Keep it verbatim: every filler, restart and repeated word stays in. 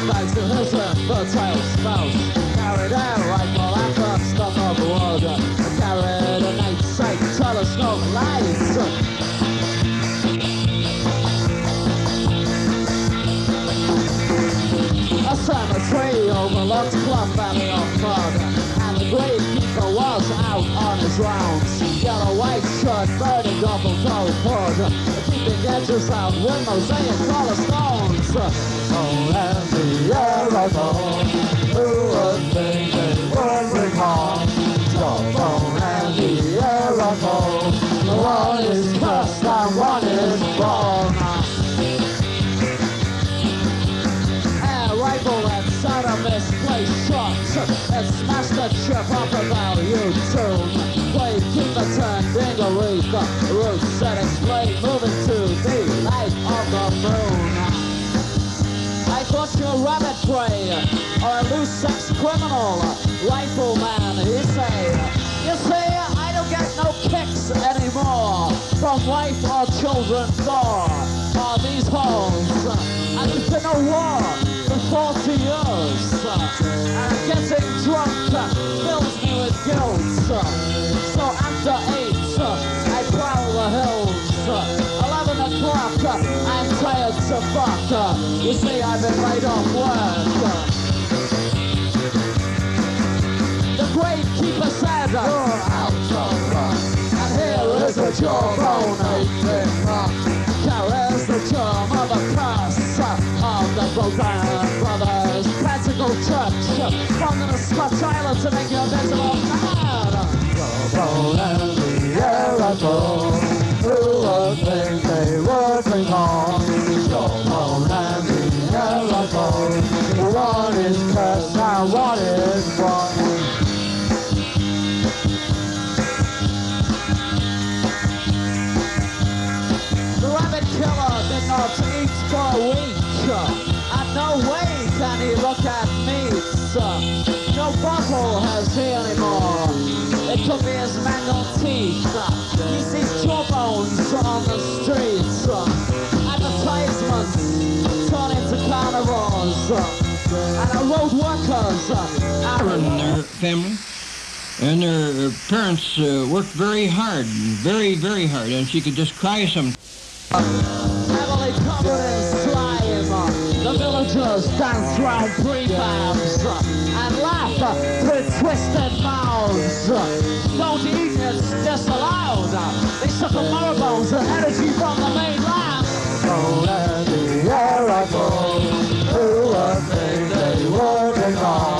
scumbags and his fertile spouse. Carried out rifle anthem, stuck on the world. Carried a night sight, telescope lights. A cemetery overlooked Clough Valley of mud, and the gravekeeper was out on his rounds. Yellow white shirt, burning double coat hood, keeping edges out with mosaic color stones. Oh, and the arrow, who would think they would bring home? Jawbone and the arrow, one is cursed and one is born. Rifle inside a misplaced shot. It smashed the chip up about you tune. Played keep the turn, dingarees, the roots set explain, moving to the light of the moon. I thought you a rabbit prey or a loose sex criminal. Rifleman, he say. You see, I don't get no kicks anymore from wife or children door or these homes. And there's been a war for forty years, and getting drunk fills me with guilt. So after eight, I prowl the hills. Eleven o'clock, I'm tired to fuck. You see, I've been laid off work. The gravekeeper said, you're out of luck, and here is a jawbone aching. Carries the germ of a curse of the Brogan Brothers Practical Church, from the Scotch Island to make you miserable mad. Jawbone and the arrow, who would think they would bring home? Jawbone and the arrow, one is cursed and one is born. Killer did not eat for a week, and no way can he look at meat. No bottle has he anymore. It could be his mangled teeth. He sees jawbones on the streets. Advertisements turn into carnivores, and the road workers are in their family. And their parents uh, worked very hard, very, very hard, and she could just cry some. Heavily covered in slime, the villagers dance round prefabs and laugh with twisted mouths. Don't eat, it's disallowed. They suck the moribunds, the energy from the mainland. Oh, let the air I go, who would think they would ignore?